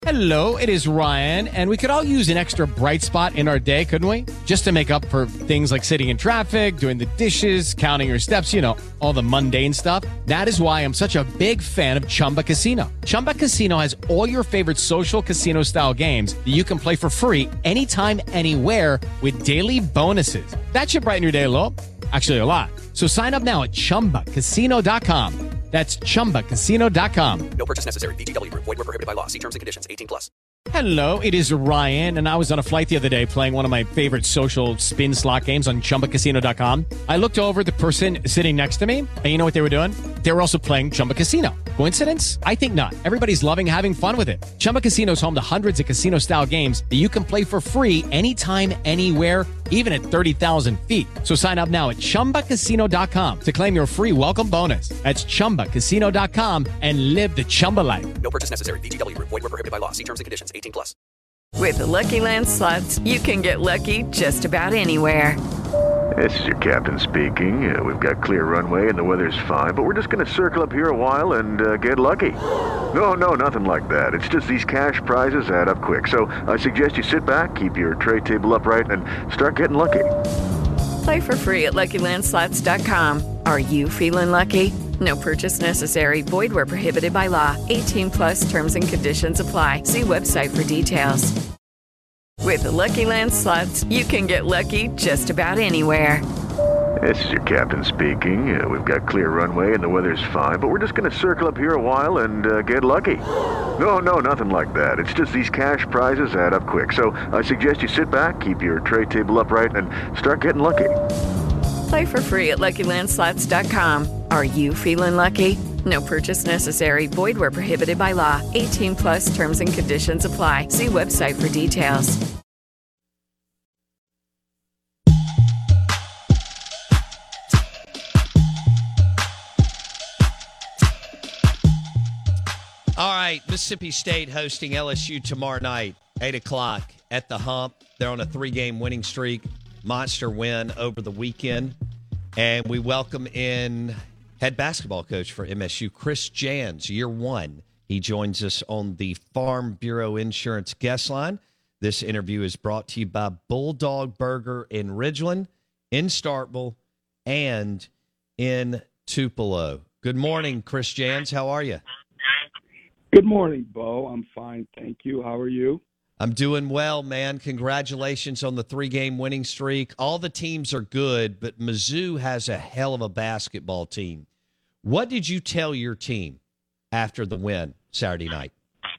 Hello, it is Ryan, and we could all use an extra bright spot in our day, couldn't we? Just to make up for things like sitting in traffic, doing the dishes, counting your steps, all the mundane stuff. That is why I'm such a big fan of Chumba Casino. Chumba Casino has all your favorite social casino-style games that you can play for free anytime, anywhere with daily bonuses. That should brighten your day a little. Actually, a lot. So sign up now at ChumbaCasino.com. That's ChumbaCasino.com. No purchase necessary. VGW Group. Void where prohibited by law. See terms and conditions. 18+. Hello, it is Ryan, and I was on a flight the other day playing one of my favorite social spin slot games on ChumbaCasino.com. I looked over at the person sitting next to me, and you know what they were doing? They were also playing Chumba Casino. Coincidence? I think not. Everybody's loving having fun with it. Chumba Casino is home to hundreds of casino-style games that you can play for free anytime, anywhere, even at 30,000 feet. So sign up now at ChumbaCasino.com to claim your free welcome bonus. That's ChumbaCasino.com and live the Chumba life. No purchase necessary. VGW Group. Void where prohibited by law. See terms and conditions. 18+. With the Lucky Land Slots, you can get lucky just about anywhere. This is your captain speaking. We've got clear runway and the weather's fine, but we're just going to circle up here a while and get lucky. No, nothing like that. It's just these cash prizes add up quick. So I suggest you sit back, keep your tray table upright, and start getting lucky. Play for free at LuckyLandSlots.com. Are you feeling lucky? No purchase necessary. Void where prohibited by law. 18+ terms and conditions apply. See website for details. With the Lucky Land Slots, you can get lucky just about anywhere. This is your captain speaking. We've got clear runway and the weather's fine, but we're just going to circle up here a while and get lucky. No, nothing like that. It's just these cash prizes add up quick. So I suggest you sit back, keep your tray table upright, and start getting lucky. Play for free at LuckyLandSlots.com. Are you feeling lucky? No purchase necessary. Void where prohibited by law. 18+ terms and conditions apply. See website for details. All right, Mississippi State hosting LSU tomorrow night, 8 o'clock at the Hump. They're on a 3-game winning streak. Monster win over the weekend. And we welcome in head basketball coach for MSU, Chris Jans, year one. He joins us on the Farm Bureau Insurance guest line. This interview is brought to you by Bulldog Burger in Ridgeland, in Starkville, and in Tupelo. Good morning, Chris Jans. How are you? Good morning, Bo. I'm fine, thank you. How are you? I'm doing well, man. Congratulations on the 3-game winning streak. All the teams are good, but Mizzou has a hell of a basketball team. What did you tell your team after the win Saturday night?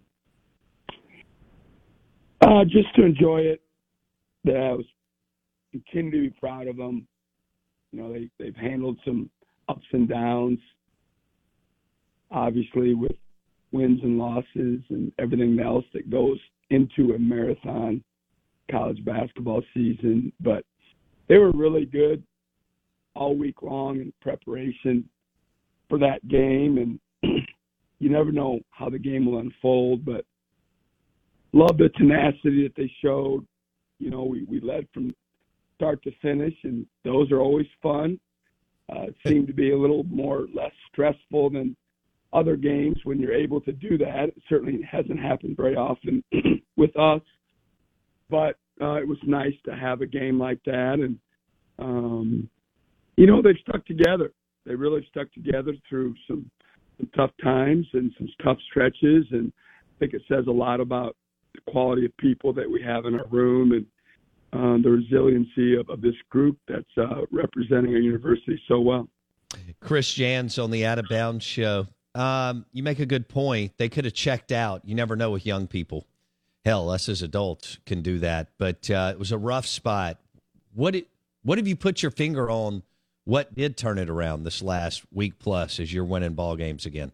Just to enjoy it. That I was continue to be proud of them. You know, they've handled some ups and downs, obviously with wins and losses and everything else that goes into a marathon college basketball season. But they were really good all week long in preparation for that game. And you never know how the game will unfold, but love the tenacity that they showed. You know, we led from start to finish, and those are always fun. It seemed to be a little less stressful than other games when you're able to do that. It certainly hasn't happened very often with us, but it was nice to have a game like that. And, you know, they've stuck together. They really stuck together through some tough times and some tough stretches. And I think it says a lot about the quality of people that we have in our room and the resiliency of this group that's representing our university so well. Chris Jans on the Out of Bounds show. You make a good point. They could have checked out. You never know with young people. Hell, us as adults can do that. But it was a rough spot. What have you put your finger on? What did turn it around this last week plus as you're winning ball games again?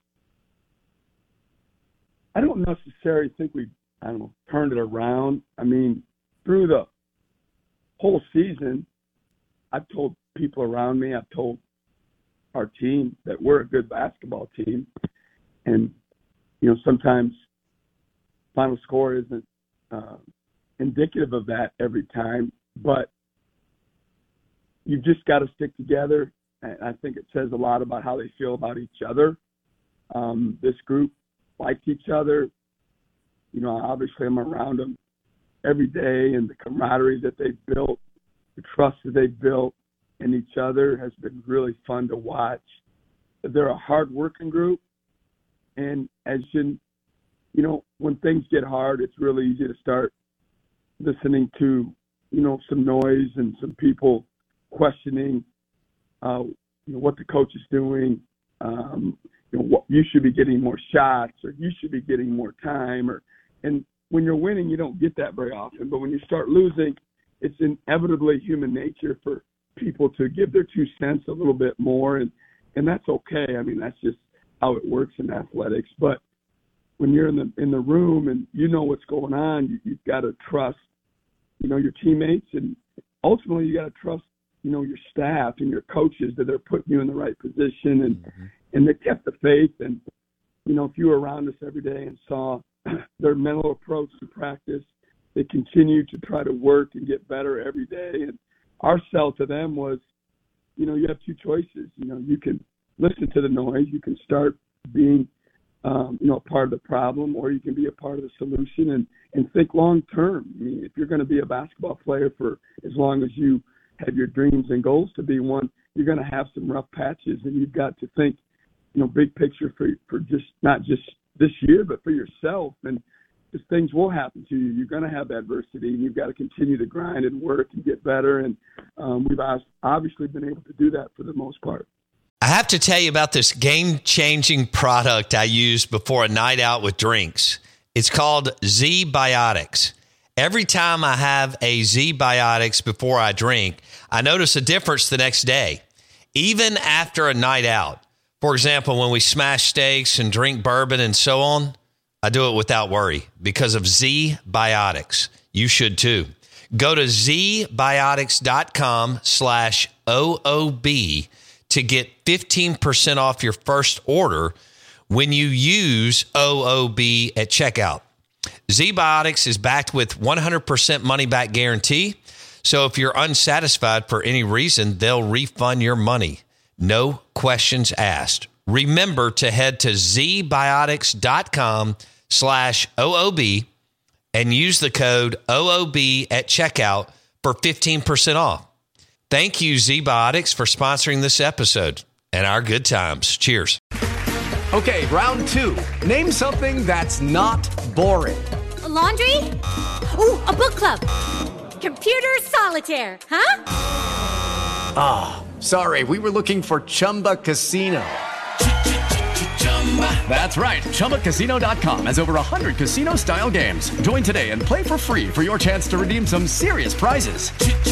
I don't necessarily think we turned it around. I mean, through the whole season, I've told people around me, I've told our team that we're a good basketball team. And, you know, sometimes final score isn't indicative of that every time, but you've just got to stick together. And I think it says a lot about how they feel about each other. This group likes each other. Obviously I'm around them every day, and the camaraderie that they've built, the trust that they've built in each other has been really fun to watch. They're a hard-working group, and when things get hard, it's really easy to start listening to, some noise and some people questioning, what the coach is doing. What you should be getting more shots, or you should be getting more time, and when you're winning, you don't get that very often. But when you start losing, it's inevitably human nature for people to give their 2 cents a little bit more, and that's okay. I mean, that's just how it works in athletics. But when you're in the room and you know what's going on, you've got to trust, your teammates, and ultimately you got to trust, your staff and your coaches that they're putting you in the right position, and they kept the faith. And if you were around us every day and saw their mental approach to practice, they continue to try to work and get better every day. And our sell to them was, you have 2 choices. You can listen to the noise, you can start being part of the problem, or you can be a part of the solution and think long term. I mean, if you're going to be a basketball player for as long as you have your dreams and goals to be one, you're going to have some rough patches, and you've got to think, big picture for just not just this year, but for yourself. And just things will happen to you. You're going to have adversity, and you've got to continue to grind and work and get better. And we've obviously been able to do that for the most part. I have to tell you about this game-changing product I use before a night out with drinks. It's called Z-Biotics. Every time I have a Z-Biotics before I drink, I notice a difference the next day, even after a night out. For example, when we smash steaks and drink bourbon and so on, I do it without worry because of Z-Biotics. You should too. Go to zbiotics.com/OOB to get 15% off your first order when you use OOB at checkout. Z-Biotics is backed with 100% money-back guarantee. So if you're unsatisfied for any reason, they'll refund your money. No questions asked. Remember to head to zbiotics.com/OOB and use the code OOB at checkout for 15% off. Thank you, Z-Biotics, for sponsoring this episode and our good times. Cheers. Okay, round 2. Name something that's not boring. A laundry? Ooh, a book club. Computer solitaire, huh? Sorry, we were looking for Chumba Casino. That's right. ChumbaCasino.com has over 100 casino-style games. Join today and play for free for your chance to redeem some serious prizes.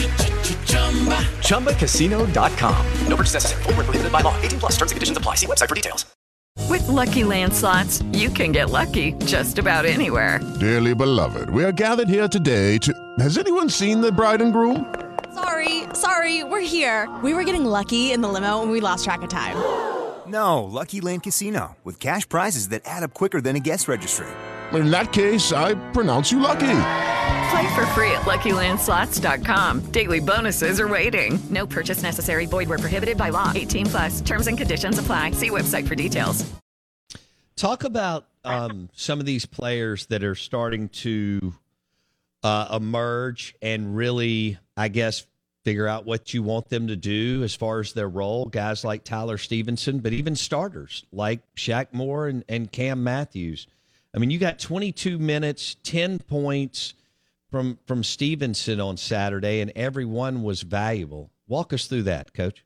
ChumbaCasino.com. No purchase necessary. Void where prohibited by law. 18+ terms and conditions apply. See website for details. With Lucky Land Slots, you can get lucky just about anywhere. Dearly beloved, we are gathered here today to... Has anyone seen the bride and groom? Sorry, we're here. We were getting lucky in the limo and we lost track of time. No, Lucky Land Casino, with cash prizes that add up quicker than a guest registry. In that case, I pronounce you lucky. Play for free at LuckyLandSlots.com. Daily bonuses are waiting. No purchase necessary. Void where prohibited by law. 18+. Terms and conditions apply. See website for details. Talk about some of these players that are starting to emerge and really, I guess, figure out what you want them to do as far as their role. Guys like Tyler Stevenson, but even starters like Shaq Moore and Cam Matthews. I mean, you got 22 minutes, 10 points from Stevenson on Saturday, and every one was valuable. Walk us through that, Coach.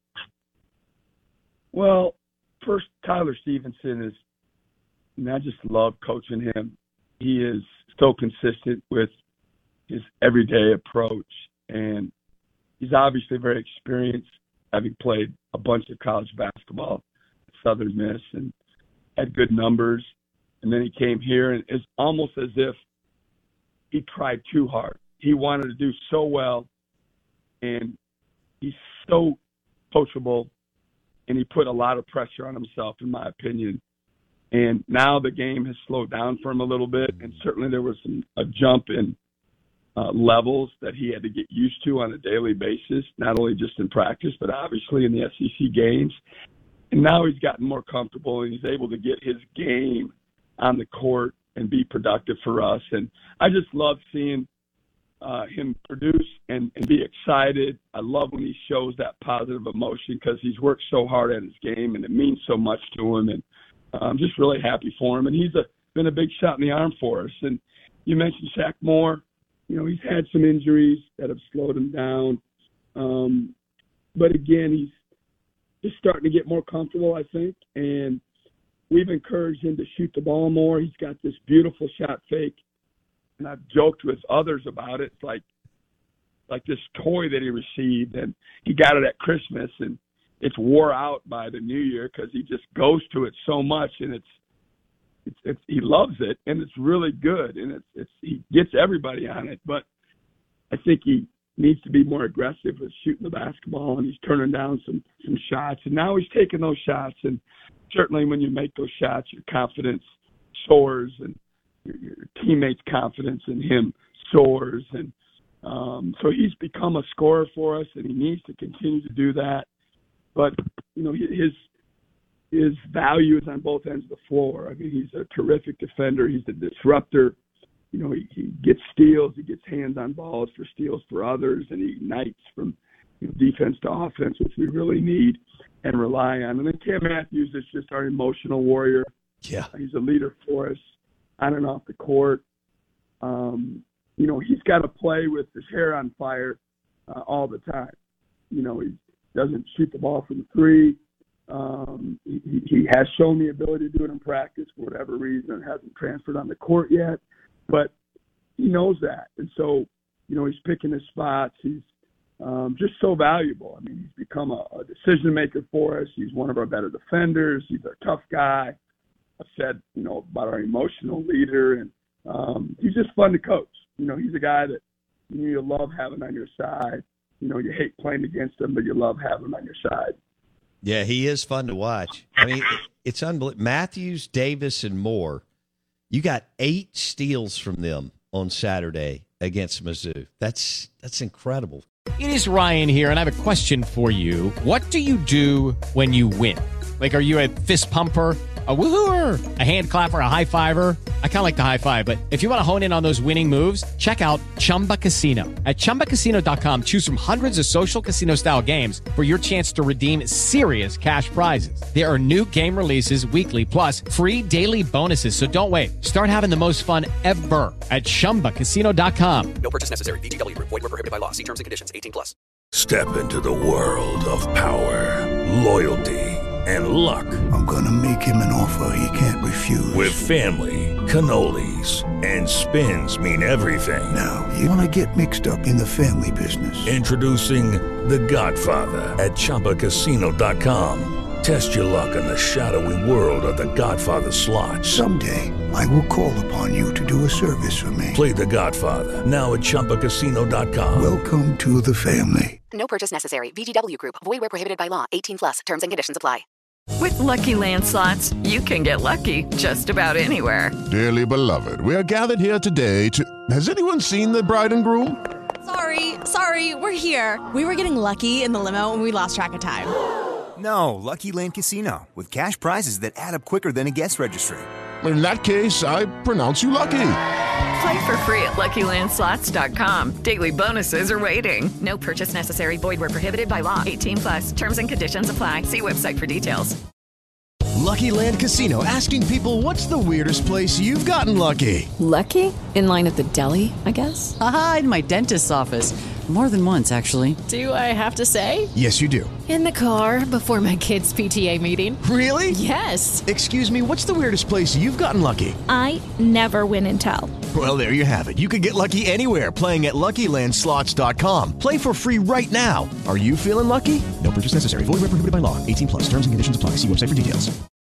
Well, first, Tyler Stevenson is, I just love coaching him. He is so consistent with his everyday approach, and he's obviously very experienced, having played a bunch of college basketball at Southern Miss and had good numbers. And then he came here, and it's almost as if he tried too hard. He wanted to do so well, and he's so coachable, and he put a lot of pressure on himself, in my opinion. And now the game has slowed down for him a little bit, and certainly there was a jump in levels that he had to get used to on a daily basis, not only just in practice, but obviously in the SEC games. And now he's gotten more comfortable, and he's able to get his game on the court and be productive for us. And I just love seeing him produce and be excited. I love when he shows that positive emotion because he's worked so hard at his game, and it means so much to him. And I'm just really happy for him. And he's been a big shot in the arm for us. And you mentioned Shaq Moore. You know, he's had some injuries that have slowed him down. But again, he's just starting to get more comfortable, I think. And we've encouraged him to shoot the ball more. He's got this beautiful shot fake. And I've joked with others about it. It's like this toy that he received, and he got it at Christmas, and it's wore out by the New Year because he just goes to it so much, and it's he loves it, and it's really good, and he gets everybody on it. But I think he needs to be more aggressive with shooting the basketball, and he's turning down some shots, and now he's taking those shots. And certainly when you make those shots, your confidence soars, and your teammates' confidence in him soars. And so he's become a scorer for us, and he needs to continue to do that. But, you know, his value is on both ends of the floor. I mean, he's a terrific defender. He's a disruptor. You know, he gets steals. He gets hands on balls for steals for others, and he ignites from defense to offense, which we really need and rely on. And then Cam Matthews is just our emotional warrior. Yeah. He's a leader for us on and off the court. You know, he's got to play with his hair on fire all the time. You know, he doesn't shoot the ball from three. He has shown the ability to do it in practice for whatever reason. Hasn't transferred on the court yet, but he knows that. And so, you know, he's picking his spots. He's just so valuable. I mean, he's become a decision maker for us. He's one of our better defenders. He's a tough guy. I've said, you know, about our emotional leader, and he's just fun to coach. You know, he's a guy that you love having on your side. You know, you hate playing against him, but you love having him on your side. Yeah, he is fun to watch. I mean, it's unbelievable. Matthews, Davis, and Moore, you got 8 steals from them on Saturday against Mizzou. That's incredible. It is Ryan here, and I have a question for you. What do you do when you win? Like, are you a fist pumper, a woohooer, a hand clapper, a high fiver? I kind of like the high five, but if you want to hone in on those winning moves, check out Chumba Casino. At ChumbaCasino.com, choose from hundreds of social casino-style games for your chance to redeem serious cash prizes. There are new game releases weekly, plus free daily bonuses. So don't wait. Start having the most fun ever at ChumbaCasino.com. No purchase necessary. VGW. Void were prohibited by law. See terms and conditions. 18+. Step into the world of power, loyalty, and luck. I'm gonna make him an offer he can't refuse. With family, cannolis, and spins mean everything. Now, you wanna get mixed up in the family business. Introducing The Godfather at ChumbaCasino.com. Test your luck in the shadowy world of The Godfather slot. Someday, I will call upon you to do a service for me. Play The Godfather, now at ChumbaCasino.com. Welcome to the family. No purchase necessary. VGW Group. Void where prohibited by law. 18+. Terms and conditions apply. With Lucky Land Slots, you can get lucky just about anywhere. Dearly beloved, we are gathered here today to... Has anyone seen the bride and groom? Sorry, we're here. We were getting lucky in the limo and we lost track of time. No, Lucky Land Casino, with cash prizes that add up quicker than a guest registry. In that case, I pronounce you lucky. Play for free at LuckyLandSlots.com. Daily bonuses are waiting. No purchase necessary. Void where prohibited by law. 18+. Terms and conditions apply. See website for details. Lucky Land Casino, asking people, what's the weirdest place you've gotten lucky? Lucky? In line at the deli, I guess? Aha, in my dentist's office. More than once, actually. Do I have to say? Yes, you do. In the car before my kids' PTA meeting. Really? Yes. Excuse me, what's the weirdest place you've gotten lucky? I never win and tell. Well, there you have it. You can get lucky anywhere, playing at LuckyLandSlots.com. Play for free right now. Are you feeling lucky? No purchase necessary. Void where prohibited by law. 18+. Terms and conditions apply. See website for details.